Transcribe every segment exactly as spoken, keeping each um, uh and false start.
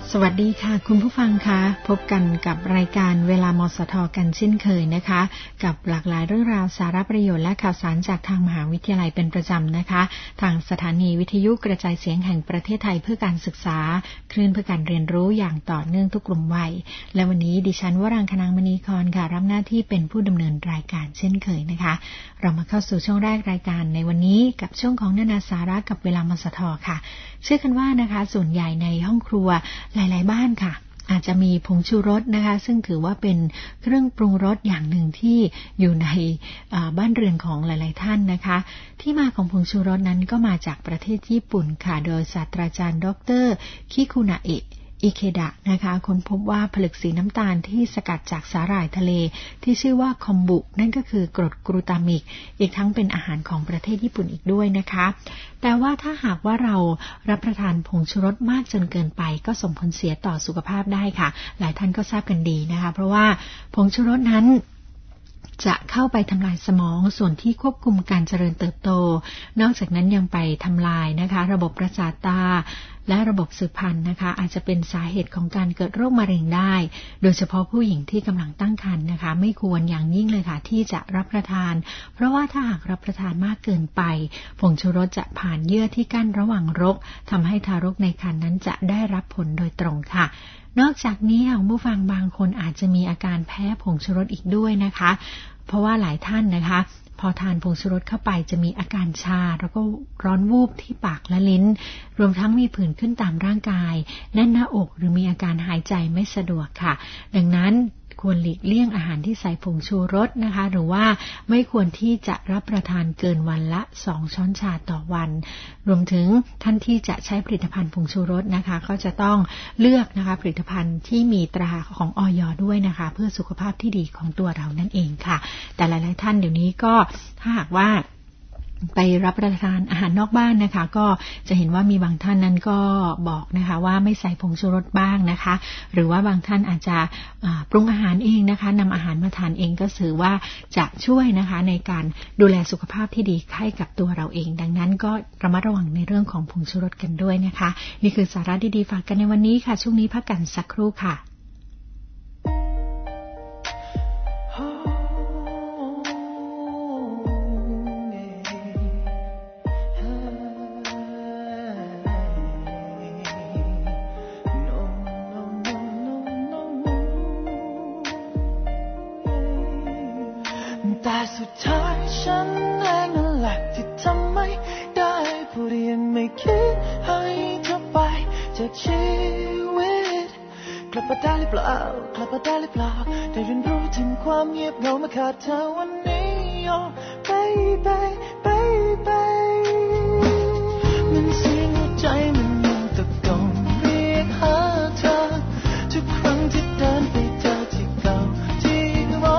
สวัสดีค่ะคุณผู้ฟังคะพบกันกับรายการเวลามสทกันเช่นเคยนะคะกับหลากหลายเรื่องราวสาระประโยชน์และข่าวสารจากทางมหาวิทยาลัยเป็นประจำนะคะทางสถานีวิทยุกระจายเสียงแห่งประเทศไทยเพื่อการศึกษาคลื่นเพื่อการเรียนรู้อย่างต่อเนื่องทุกกลุ่มวัยและวันนี้ดิฉันวรังคณางมณีครค่ะรับหน้าที่เป็นผู้ดำเนินรายการเช่นเคยนะคะเรามาเข้าสู่ช่วงแรกรายการในวันนี้กับช่วงของนานาสาระกับเวลามสทค่ะเชื่อกันว่านะคะส่วนใหญ่ในห้องครัวหลายๆบ้านค่ะอาจจะมีผงชูรสนะคะซึ่งถือว่าเป็นเครื่องปรุงรสอย่างหนึ่งที่อยู่ในบ้านเรือนของหลายๆท่านนะคะที่มาของผงชูรสนั้นก็มาจากประเทศญี่ปุ่นค่ะโดยศาสตราจารย์ดรคิคุนาเอะอิเคดะนะคะค้นพบว่าผลึกสีน้ำตาลที่สกัดจากสาหร่ายทะเลที่ชื่อว่าคอมบุนั่นก็คือกรดกลูตามิกอีกทั้งเป็นอาหารของประเทศญี่ปุ่นอีกด้วยนะคะแต่ว่าถ้าหากว่าเรารับประทานผงชูรสมากจนเกินไปก็ส่งผลเสียต่อสุขภาพได้ค่ะหลายท่านก็ทราบกันดีนะคะเพราะว่าผงชูรสนั้นจะเข้าไปทำลายสมองส่วนที่ควบคุมการเจริญเติบโตนอกจากนั้นยังไปทำลายนะคะระบบประสาทตาและระบบสืบพันธุ์นะคะอาจจะเป็นสาเหตุของการเกิดโรคมะเร็งได้โดยเฉพาะผู้หญิงที่กำลังตั้งครรภ์นะคะไม่ควรอย่างยิ่งเลยค่ะที่จะรับประทานเพราะว่าถ้าหากรับประทานมากเกินไปผงชูรสจะผ่านเยื่อที่กั้นระหว่างรกทำให้ทารกในครรภ์นั้นจะได้รับผลโดยตรงค่ะนอกจากนี้คุณผู้ฟังบางคนอาจจะมีอาการแพ้ผงชูรสอีกด้วยนะคะเพราะว่าหลายท่านนะคะพอทานผงชูรสเข้าไปจะมีอาการชาแล้วก็ร้อนวูบที่ปากและลิ้นรวมทั้งมีผื่นขึ้นตามร่างกายแน่นหน้าอกหรือมีอาการหายใจไม่สะดวกค่ะดังนั้นควรหลีกเลี่ยงอาหารที่ใส่ผงชูรสนะคะหรือว่าไม่ควรที่จะรับประทานเกินวันละสองช้อนชาต่อวันรวมถึงท่านที่จะใช้ผลิตภัณฑ์ผงชูรสนะคะก็จะต้องเลือกนะคะผลิตภัณฑ์ที่มีตราของอย.ด้วยนะคะเพื่อสุขภาพที่ดีของตัวเรานั่นเองค่ะแต่หลายๆท่านเดี๋ยวนี้ก็ถ้าหากว่าไปรับประทานอาหารนอกบ้านนะคะก็จะเห็นว่ามีบางท่านนั้นก็บอกนะคะว่าไม่ใส่ผงชูรสบ้างนะคะหรือว่าบางท่านอาจจะปรุงอาหารเองนะคะนำอาหารมาทานเองก็ถือว่าจะช่วยนะคะในการดูแลสุขภาพที่ดีให้กับตัวเราเองดังนั้นก็ระมัดระวังในเรื่องของผงชูรสกันด้วยนะคะนี่คือสาระดีๆฝากกันในวันนี้ค่ะช่วงนี้พักกันสักครู่ค่ะแต่สุดท้ายฉันเองนั่นแหละที่ทำไม่ได้พูดยังไม่คิดให้เธอไปจากชีวิตกลับมาได้หรือเปล่ากลับมาได้หรือเปล่าได้เรียนรู้ถึงความเงียบเหงามาขาดเธอวันนี้ oh baby baby มันเสียงหัวใจมันยังตะโกนเรียกหาเธอทุกครั้งที่เดินไปเจอที่เก่าที่เรา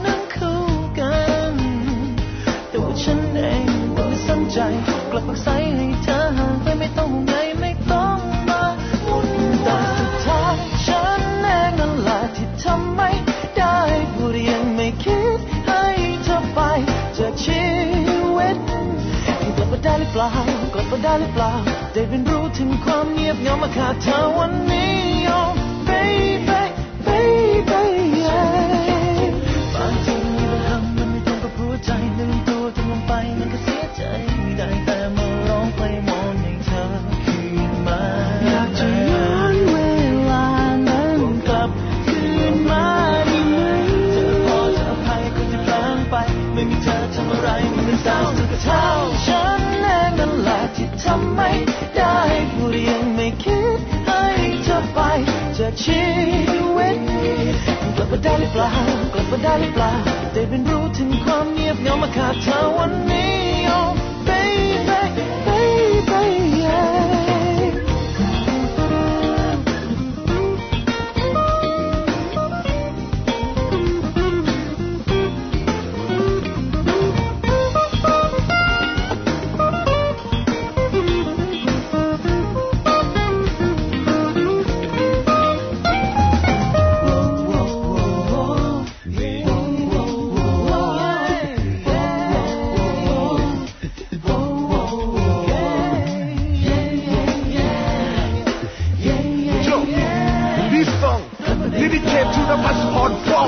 ฉันเองก็ไม่สนใจกลับปักใสให้เธอห่างไปไม่ต้องห่วงใยไม่ต้องมาวุ่นแต่สุดท้ายฉันเองนั่นแหละที่ทำไม่ได้พูดยังไม่คิดให้เธอไปจากชีวิตกลับมาได้หรือเปล่ากลับมาได้หรือเปล่าได้เรียนรู้ถึงความเงียบเหงามาขาดเธอวันนี้ oh baby baby yeah บางทีมีบางคำมันไม่ตรงกับหัวใจลืมตัวจนลงไปมันก็เสียใจได้แต่มาร้องเพลงมองให้เธอคืนมาอยากจะย้อนเวลานั้นกลับคืนมาได้ไหมเธอพอจะอภัยคนที่พลาดไปไม่มีเธอทำอะไรมันเป็นสาวสุดกระเท้าฉันเองนั่นแหละที่ทำไม่ได้พูดยังไม่คิดให้เธอไปจากชีวิตกลับมาได้หรือเปล่ากลับมาได้หรือเปล่าได้เรียนรู้ถึงความเงียบเหงามาขาดเธอวันนี้ oh baby baby yeah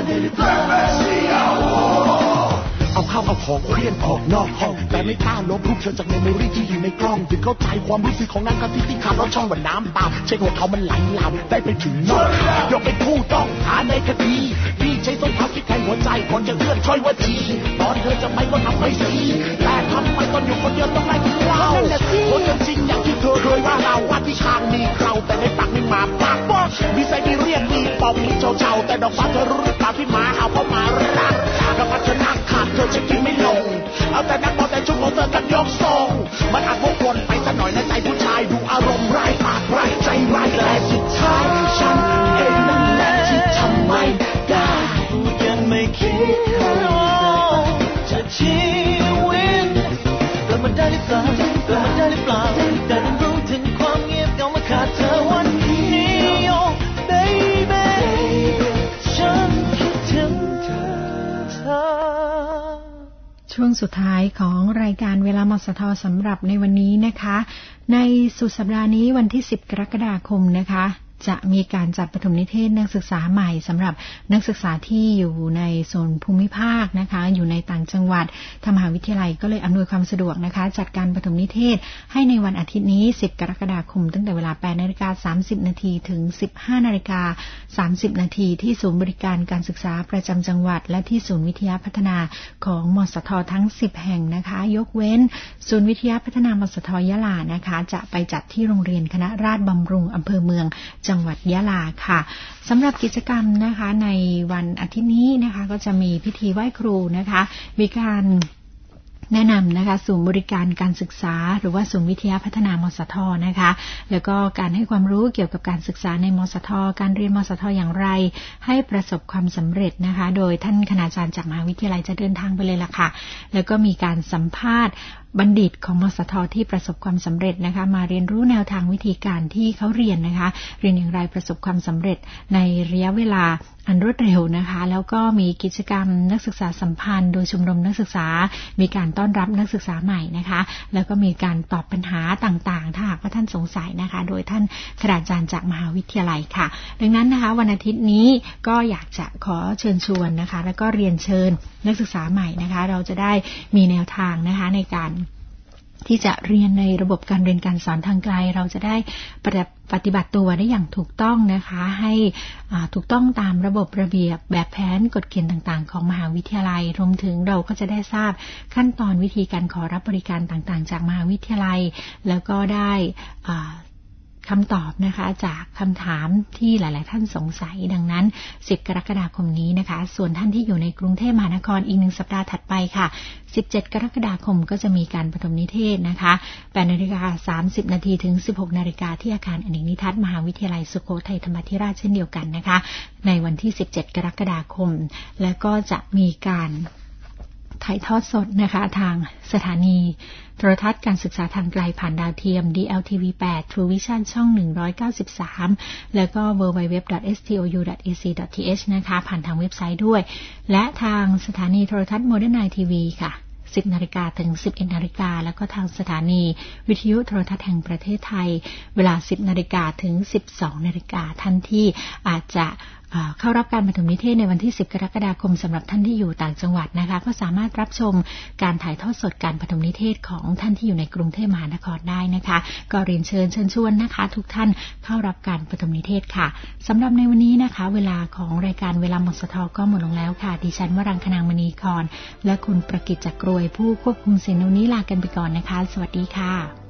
ได้หรือเปล่าเอาข้าวเอาของเคลื่อนออกนอกห้องแต่ไม่กล้าลบรูปเธอจากเมมโมรี่ที่อยู่ในกล้องถึงเข้าใจความรู้สึกของนางกะทิที่ขับรถช่องว่าน้ำตาเช็คหัวเขามันไหลหลับได้ไปถึงนอกยกเป็นผู้ต้องหาในคดีพี่ใช้ส้นเท้าคิดแทนหัวใจก่อนจะเลื่อนช่วยว่าทีตอนเธอจะไปก็ทำไม่สิแต่ทำไมตอนอยู่คนเดียวต้องไล่กินเหล้าคนจริงอย่างที่เธอเคยว่าเราว่าที่คางมีเราแต่ในปากมีหมาปากบอกมีใจมีเรียกมีปอมมีเจ้าเจ้าแต่ดอกฟ้าเธอรู้หรือเปล่าที่หมาเอาเข้ามารักกับพัฒนาขาดเธอจะกินไม่ลงเอาแต่นักบอลแต่ชุดของเธอกันยกทรงมันอาจวกวนไปสักหน่อยในใจผู้ชายดูอารมณ์ร้ายปากร้ายใจร้ายแต่สุดท้ายฉันเองนั่นแหละที่ทำไม่ได้ยังไม่คิดจะชีวิตแล้วมันได้หรือเปล่าแล้วมันได้หรือเปล่าแต่ต้องรู้ถึงความเงียบเหงามาขาดเธอวันนี้โอ้ baby ฉันคิดถึงเธอช่วงสุดท้ายของรายการเวลามสทสำหรับในวันนี้นะคะในสุดสัปดาห์นี้วันที่สิบกรกฎาคมนะคะจะมีการจัดปฐมนิเทศนักศึกษาใหม่สำหรับนักศึกษาที่อยู่ในโซนภูมิภาคนะคะอยู่ในต่างจังหวัดทางมหาวิทยาลัยก็เลยอำนวยความสะดวกนะคะจัดการปฐมนิเทศให้ในวันอาทิตย์นี้สิบกรกฎาคมตั้งแต่เวลา แปดนาฬิกาสามสิบนาที ถึง สิบห้านาฬิกาสามสิบนาที ที่ศูนย์บริการการศึกษาประจำจังหวัดและที่ศูนย์วิทยาพัฒนาของมสททั้งสิบแห่งนะคะยกเว้นศูนย์วิทยาพัฒนามสทยะลานะคะจะไปจัดที่โรงเรียนคณะราษฎรบำรุงอำเภอเมืองจังหวัดยะลาค่ะสำหรับกิจกรรมนะคะในวันอาทิตย์นี้นะคะก็จะมีพิธีไหว้ครูนะคะมีการแนะนำนะคะศูนย์บริการการศึกษาหรือว่าศูนย์วิทยาพัฒนามสทนะคะแล้วก็การให้ความรู้เกี่ยวกับการศึกษาในมสทการเรียนมสทอย่างไรให้ประสบความสำเร็จนะคะโดยท่านคณาจารย์จากมหาวิทยาลัยจะเดินทางไปเลยล่ะค่ะแล้วก็มีการสัมภาษณ์บัณฑิตของมสทที่ประสบความสำเร็จนะคะมาเรียนรู้แนวทางวิธีการที่เขาเรียนนะคะเรียนอย่างไรประสบความสำเร็จในระยะเวลาอันรวดเร็วนะคะแล้วก็มีกิจกรรมนักศึกษาสัมพันธ์โดยชมรมนักศึกษามีการต้อนรับนักศึกษาใหม่นะคะแล้วก็มีการตอบปัญหาต่างๆถ้าหากว่าท่านสงสัยนะคะโดยท่านคณาจารย์จากมหาวิทยาลัยค่ะดังนั้นนะคะวันอาทิตย์นี้ก็อยากจะขอเชิญชวนนะคะแล้วก็เรียนเชิญนักศึกษาใหม่นะคะเราจะได้มีแนวทางนะคะในการที่จะเรียนในระบบการเรียนการสอนทางไกลเราจะได้ปฏิบัติตัวได้อย่างถูกต้องนะคะให้ถูกต้องตามระบบระเบียบแบบแผนกฎเกณฑ์ต่างๆของมหาวิทยาลัยรวมถึงเราก็จะได้ทราบขั้นตอนวิธีการขอรับบริการต่างๆจากมหาวิทยาลัยแล้วก็ได้คำตอบนะคะจากคำถามที่หลายๆท่านสงสัยดังนั้นสิบกรกฎาคมนี้นะคะส่วนท่านที่อยู่ในกรุงเทพมหานครอีกหนึ่งสัปดาห์ถัดไปค่ะสิบเจ็ดกรกฎาคมก็จะมีการปฐมนิเทศนะคะ แปดนาฬิกาสามสิบนาที ถึง สิบหกนาฬิกาที่อาคารอเนกนิทัศน์มหาวิทยาลัยสุโขทัยธรรมาธิราชเช่นเดียวกันนะคะในวันที่สิบเจ็ดกรกฎาคมและก็จะมีการถ่ายทอดสดนะคะทางสถานีโทรทัศน์การศึกษาทางไกลผ่านดาวเทียม ดี แอล ที วี แปด True Vision ช่องหนึ่งร้อยเก้าสิบสามแล้วก็ ดับเบิลยู ดับเบิลยู ดับเบิลยู ดอท เอส ที โอ ยู ดอท เอ ซี ดอท ที เอช นะคะผ่านทางเว็บไซต์ด้วยและทางสถานีโทรทัศน์ Modern Night ที วี ค่ะสิบนาฬิกาถึง สิบเอ็ดนาฬิกาแล้วก็ทางสถานีวิทยุโทรทัศน์แห่งประเทศไทยเวลา สิบนาฬิกาถึง สิบสองนาฬิกาท่านที่อาจจะเข้ารับการปฐมนิเทศในวันที่สิบกรกฎาคมสำหรับท่านที่อยู่ต่างจังหวัดนะคะก็สามารถรับชมการถ่ายทอดสดการปฐมนิเทศของท่านที่อยู่ในกรุงเทพมหานครได้นะคะก็เรียนเชิญเชิญชวนนะคะทุกท่านเข้ารับการปฐมนิเทศค่ะสำหรับในวันนี้นะคะเวลาของรายการเวลามสทก็หมดลงแล้วค่ะดิฉันวรังคนางมณีกรและคุณประกิตจักรกรวยผู้ควบคุมเสียงนี้ลากันไปก่อนนะคะสวัสดีค่ะ